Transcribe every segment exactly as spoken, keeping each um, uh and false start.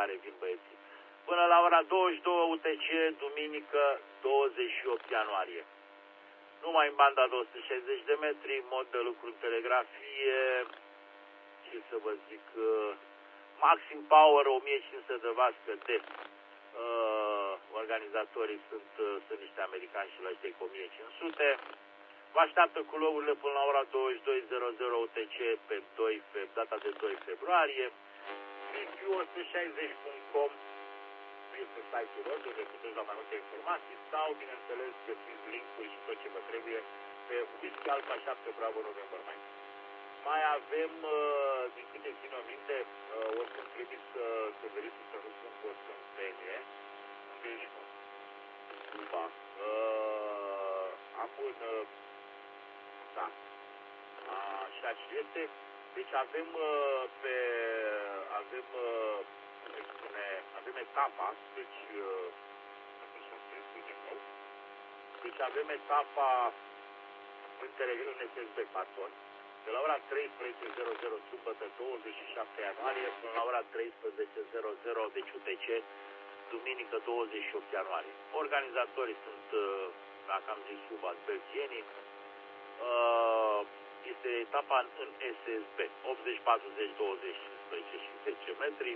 care vin băieții. Până la ora douăzeci și două U T C, duminică douăzeci și opt ianuarie. Numai în banda două sute șaizeci de metri, mod de lucru în telegrafie, ce să vă zic, maxim power o mie cinci sute de vați de uh, organizatorii sunt, sunt niște americani și la ăștia cu o mie cinci sute. Vă așteaptă cu logurile până la ora douăzeci și două U T C pe doi, pe data de doi februarie. Review o sută șaizeci punct com este site-ul lor, unde puteți lua mai multe informații sau, bineînțeles, găsiți link-uri și tot ce vă trebuie pe Whisky Alpha șapte Bravo November Mike. Mai avem, din câte țin o minte, o să-mi trebuie să, să verific să nu spun că o să-mi pene. Unde ești, mă? Ufa. Uh, am un... Uh, da. Așa și este. Deci avem uh, pe... Avem... Uh, cum se spune... Avem etapa. Deci... Uh, deci avem etapa în terenul N S S B Paton. De la ora treisprezece zero zero sâmbătă douăzeci și șapte ianuarie până la ora treisprezece zero zero deci U T C duminică douăzeci și opt ianuarie. Organizatorii sunt, dacă am zis, subați belgienii. Este etapa în S S B optzeci patruzeci douăzeci cincisprezece și zece metri.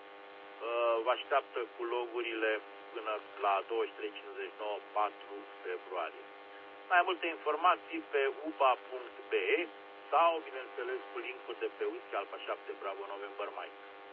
Vă așteaptă cu logurile până la douăzeci și trei cincizeci și nouă patru februarie. Mai multe informații pe u b a punct b e sau, bineînțeles, cu link-ul de pe Whisky Alpha șapte Bravo November Mike.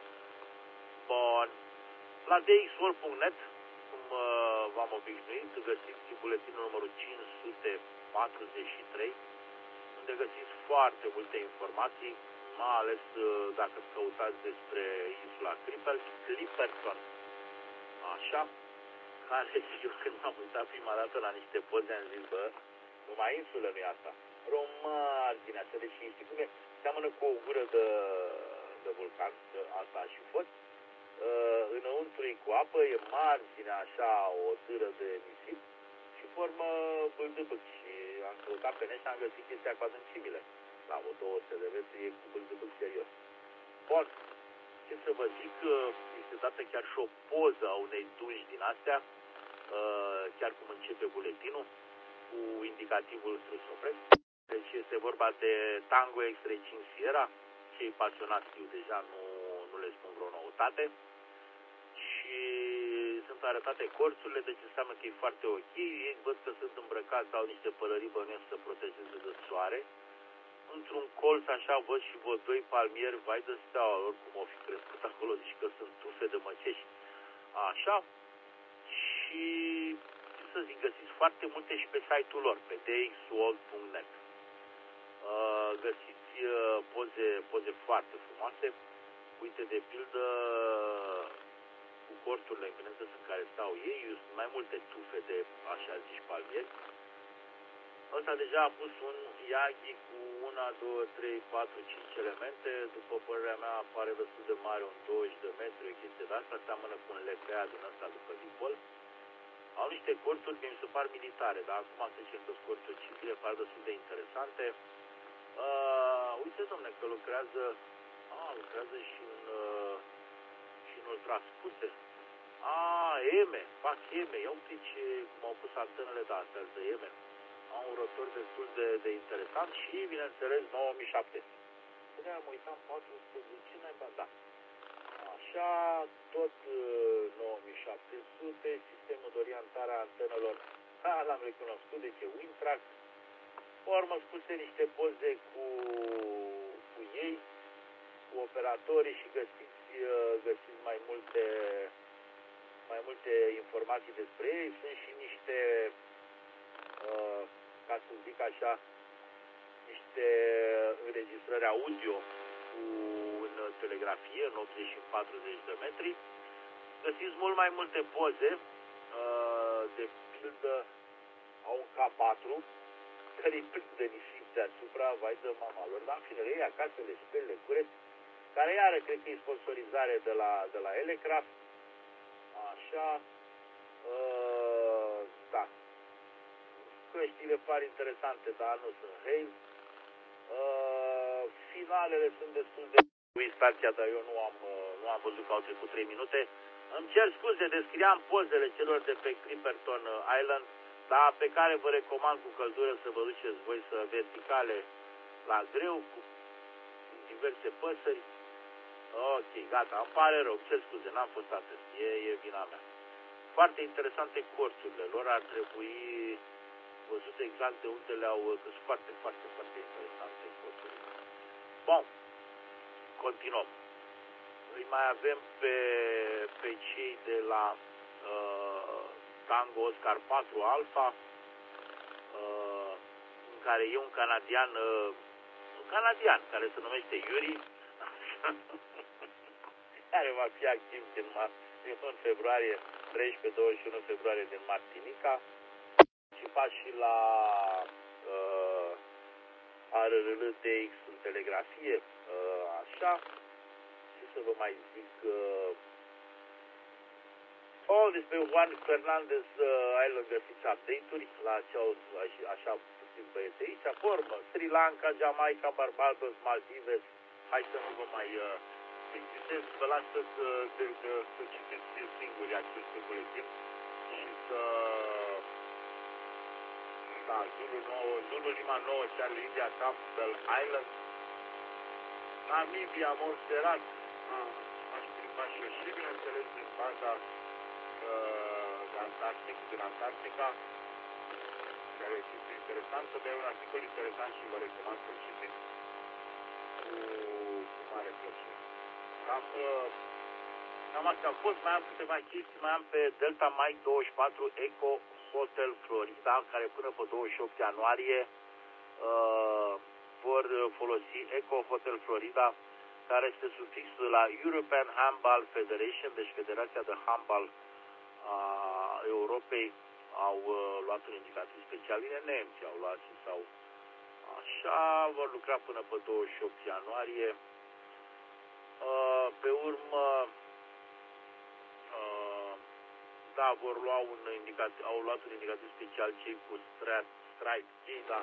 Bun. La d x world punct net, cum uh, v-am obișnuit, găsiți buletinul numărul cinci sute patruzeci și trei, unde găsiți foarte multe informații, mai ales uh, dacă căutați despre insula Clipperton. Așa. Care eu când m-am uitat prima dată la niște poze am zis, bă, numai insulă nu e asta. Romar din asta, deci știi cum e? Seamănă cu o gură de, de vulcan, de asta și fost. Uh, înăuntru e cu apă, e marginea așa, o târă de nisip și formă bâldâbâc. Și am căutat pe net și am găsit chestia cu adâncimile. La o două sute de metri e cu bâldâbâc serios. Bun, ce să vă zic, este dată chiar și o poză a unei dungi din astea, uh, chiar cum începe buletinul, cu indicativul Strusopress. Deci este vorba de Tango X-Ray cinci Sierra. Cei pasionați știu deja, nu, nu le spun vreo noutate. Și sunt arătate corțurile, deci înseamnă că e foarte ok. Ei văd că sunt îmbrăcați, au niște pălării bănuiesc să protejeze de soare. Într-un colț așa văd și văd doi palmieri, vai de steaua lor, cum au fi crescut acolo, deci că sunt tufe de măcești. Așa. Și, ce să zic, găsiți foarte multe și pe site-ul lor, pe d x world punct net. Uh, găsiți uh, poze, poze foarte frumoase. Uite, de pildă, cu corturile, bineînțeles, în care stau ei, sunt mai multe tufe de, așa zici, palmieri. Ăsta deja a pus un Yagi cu unu, doi, trei, patru, cinci elemente. După părerea mea, pare destul de mare, un douăzeci de metri, o chestie de asta. Seamănă cu un lepea din ăsta după dipol. Au niște corturi, mi se par militare, dar acum să zicem că sunt corturi civile, par destul de interesante. Uh, uite, domne, că lucrează, ah, lucrează și în, uh, și în ultrascute. Ah, eme, fac eme, ia uite ce, cum au pus antenele de astea de eme. Au un rotor destul de, de interesant și, bineînțeles, nouă mii șapte sute. Până am uitat patru sute, ce n-ai da. Așa, tot uh, nouă mii șapte sute, sistemul de orientare a antenelor, da, l-am recunoscut, deci e Wintrax. Urmă spuse niște poze cu, cu ei, cu operatorii și găsiți, uh, găsiți mai multe, mai multe informații despre ei. Sunt și niște, uh, ca să zic așa, niște înregistrări audio cu în telegrafie, în optzeci și patruzeci de metri. Găsiți mult mai multe poze, uh, de pildă, au un K patru, care îi plin de nisip deasupra, vai de mama lor, dar în fine, ei acasă le speli, le cureți, care iară, cred că e sponsorizare de la, de la Elecraft. Așa, uh, da. Căștile par interesante, dar nu sunt Hail. Uh, finalele sunt destul de... Stația, dar eu nu am, nu nu am văzut că au trecut trei minute. Îmi cer scuze, descriam pozele celor de pe Clipperton Island, dar pe care vă recomand cu căldură să vă duceți voi să verticale la greu, cu diverse păsări. Ok, gata, îmi pare rău, cer scuze, n-am fost atent, e, e vina mea. Foarte interesante corțurile lor, ar trebui văzut exact de unde le-au, că sunt foarte, foarte, foarte interesante corțurile. Bun, continuăm. Îi mai avem pe, pe cei de la uh, Tango Oscar patru Alpha, uh, în care e un canadian, uh, un canadian care se numește Yuri, care va fi activ din, în februarie, treisprezece douăzeci și unu februarie din Martinica, și pas și la uh, R R L T X în telegrafie, uh, așa. Să vă mai zic uh, oh, despre Juan Fernandez uh, Islander fiți update-uri la ce au așa puțin băieți aici, formă Sri Lanka, Jamaica, Barbados, Maldives. Hai să nu vă mai plictisesc, uh, vă las să, să, să, să, să citiți singuri acest buletin și să da, Zulu, nouă, Zulu Lima nouă, Charlie India, Campbell Island, Namibia, Montserrat. Aș prima și eu și, bineînțeles, din baza uh, de Antarctic, din Antarctica, care este interesantă, dar e un articol interesant și vă recomand să-l citiți cu, cu mare plăcere. Cam, uh, cam asta a fost, mai am câteva chestii, mai am pe Delta Mike douăzeci și patru Eco Hotel Florida, care până pe douăzeci și opt ianuarie uh, vor folosi Eco Hotel Florida, care este sufix la European Handball Federation, deci Federația de Handball a Europei au uh, luat un indicativ special, bine, nemții au luat și sau așa, vor lucra până pe douăzeci și opt ianuarie. Uh, pe urmă, uh, da, vor lua un indicativ, au luat un indicativ special cei cu Strike, Strike Key, da.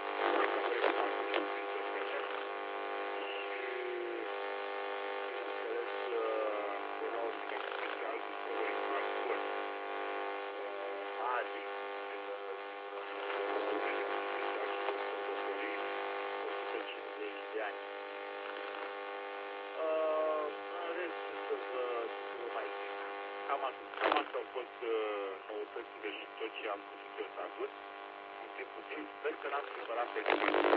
Cam asta au fost uh, noutățile și tot ce am putut eu să adun în timpul timp. Sper că n-am supărat pe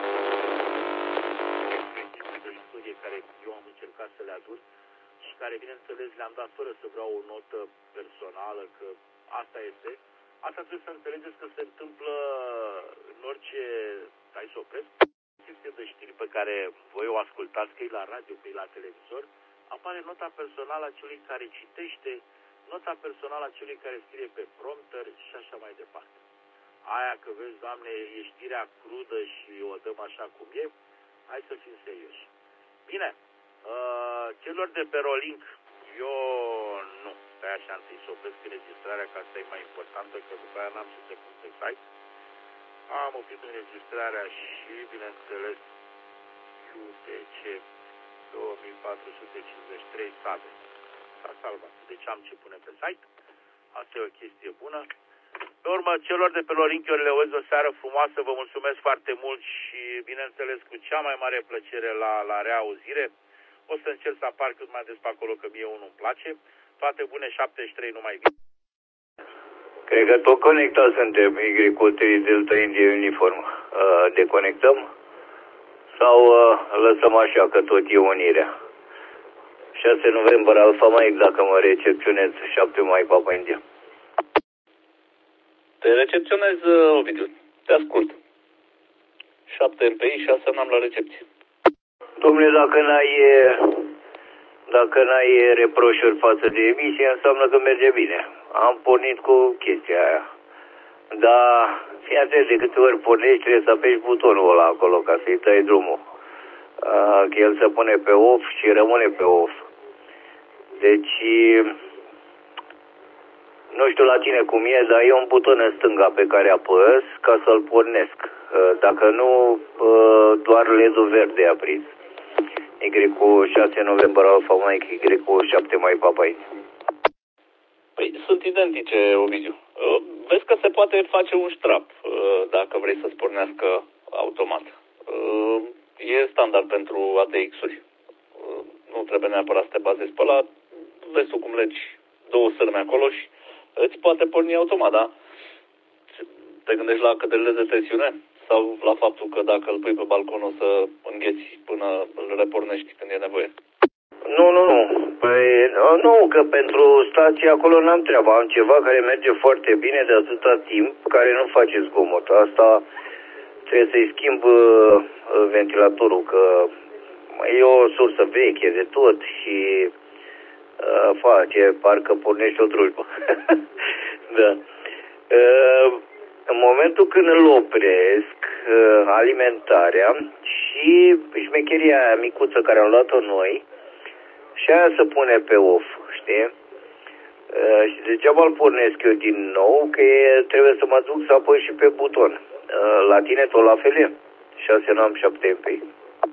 principii de istorie care eu am încercat să le adun și care, bineînțeles, le-am dat fără să vreau o notă personală, că asta este. Asta trebuie să înțelegeți că se întâmplă în orice... Hai să opresc. Chestie de știri pe care voi o ascultați, că e la radio, că e la televizor, apare nota personală a celui care citește, nota personală a celui care scrie pe prompter și așa mai departe. Aia că vezi, Doamne, e știrea crudă și o dăm așa cum e, hai să fim serioși. Bine, uh, celor de pe Rolink, eu nu, stai așa întâi să opresc înregistrarea, că asta e mai importantă, că după aia n-am ce să pun pe site. Am oprit înregistrarea și, bineînțeles, U T C două mii patru sute cincizeci și trei sade. S-a salvat. Deci am ce pune pe site. Asta e o chestie bună. Pe urmă, celor de pe Rolink, eu le urez o seară frumoasă. Vă mulțumesc foarte mult și, bineînțeles, cu cea mai mare plăcere la, la reauzire. O să încerc să apar cât mai des pe acolo, că mie unul îmi place. Toate bune, șaptezeci și trei, numai bine. Cred că tot conectați suntem, agricultorii Delta India Uniform. Uh, deconectăm? Sau uh, lăsăm așa, că tot e unirea? șase noiembrie Alfa Mike, dacă mă recepționez, șapte mai Papa India. Te recepționez, Ovidiu. Te ascult. șapte M P I, șase n-am la recepție. Dom'le, dacă n-ai, dacă n-ai reproșuri față de emisie, înseamnă că merge bine. Am pornit cu chestia aia. Dar, fii atent, de câte ori pornești, trebuie să apeși butonul ăla acolo, ca să-i tăi drumul. Uh, că el se pune pe off și rămâne pe off. Deci, nu știu la tine cum e, dar e un buton în stânga pe care apăs ca să-l pornesc. Uh, dacă nu, uh, doar L E D-ul verde e aprins. Y șase November Alpha Mike, Y șapte mai Papa. Păi sunt identice, Ovidiu. Vezi că se poate face un strap dacă vrei să-ți pornească automat. E standard pentru A T X-uri. Nu trebuie neapărat să te bazezi pe ăla. Vezi tu cum legi două sârme acolo și îți poate porni automat, da? Te gândești la căderile de tensiune? Sau la faptul că dacă îl pui pe balcon o să îngheți până îl repornești când e nevoie? Nu, nu, nu. Păi, nu, că pentru stație acolo n-am treabă. Am ceva care merge foarte bine de atâta timp, care nu face zgomot. Asta trebuie să-i schimb uh, ventilatorul, că e o sursă veche de tot și uh, face, parcă pornește o drujbă. Da. Uh, în momentul când îl opresc, uh, alimentarea și șmecheria aia micuță care am luat-o noi, și aia se pune pe off, știi? Uh, și degeaba îl pornesc eu din nou, că e, trebuie să mă duc să apăs și pe buton. Uh, la tine tot la fel e? șase N A M șapte M P I.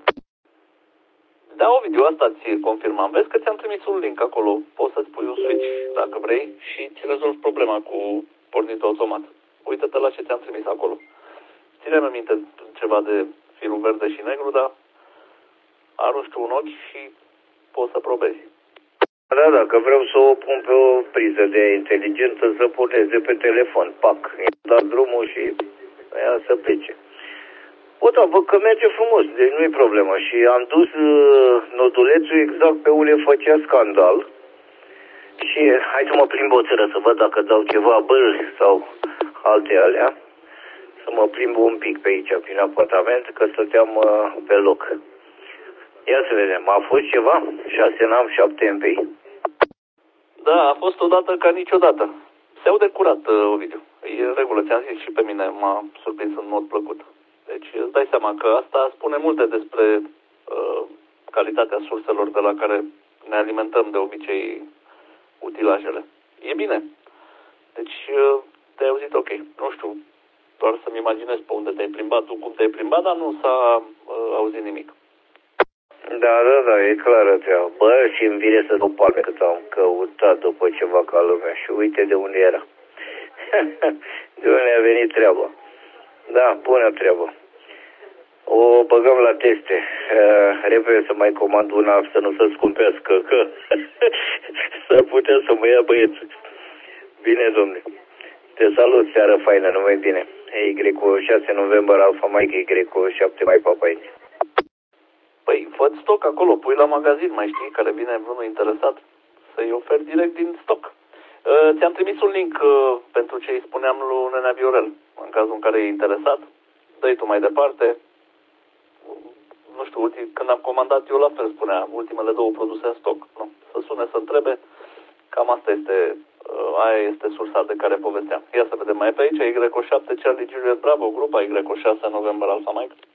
Da, Ovidiu, asta ți confirmam. Vezi că ți-am trimis un link acolo. Poți să-ți pui un switch dacă vrei și ți rezolvi problema cu pornitul automat. Uită-te la ce ți-am trimis acolo. Ține-mi minte ceva de firul verde și negru, dar arunci tu un ochi și poți să probezi. Da, da, că vreau să o pun pe o priză de inteligență să porneze pe telefon. Pac, da drumul și aia să plece. O, da, văd că merge frumos, deci nu e problemă. Și am dus uh, nodulețul exact pe unde făcea scandal. Și hai să mă plimb o țără să văd dacă dau ceva băl sau alte alea. Să mă plimb un pic pe aici, prin apartament, că stăteam uh, pe loc. Ia să vedem, a fost ceva? șase N A M șapte M P I? Da, a fost odată ca niciodată. Se aude curat, uh, Ovidiu. E în regulă, ți-am zis și pe mine, m-a surprins în mod plăcut. Deci îți dai seama că asta spune multe despre uh, calitatea surselor de la care ne alimentăm de obicei utilajele. E bine. Deci uh, te-ai auzit ok. Nu știu, doar să-mi imaginez pe unde te-ai plimbat, tu cum te-ai plimbat, dar nu s-a uh, auzit nimic. Da, da, da, e clară treaba. Bă, și îmi vine să duc palme cât am căutat după ceva ca lumea și uite de unde era. De unde a venit treaba. Da, bună treabă. O băgăm la teste. Uh, repede să mai comand una să nu se scumpească, că s-ar putea să mă ia băieți. Bine, domnule. Te salut, seară faină, numai bine. Y șase November Alpha Mike, Y șapte mai Papa. Păi, fă stoc acolo, pui la magazin, mai știi, care vine vreunul interesat, să-i oferi direct din stoc. Uh, ți-am trimis un link uh, pentru ce îi spuneam lui Nenea Viorel, în cazul în care e interesat. Dă-i tu mai departe. Nu știu, ultim, când am comandat eu la fel spunea, ultimele două produse în stoc. Nu, să sune, să întrebe. Cam asta este, uh, aia este sursa de care povesteam. Ia să vedem mai pe aici, Y șapte Charlie Juliet Bravo, grupa Y șase November Alpha Mike.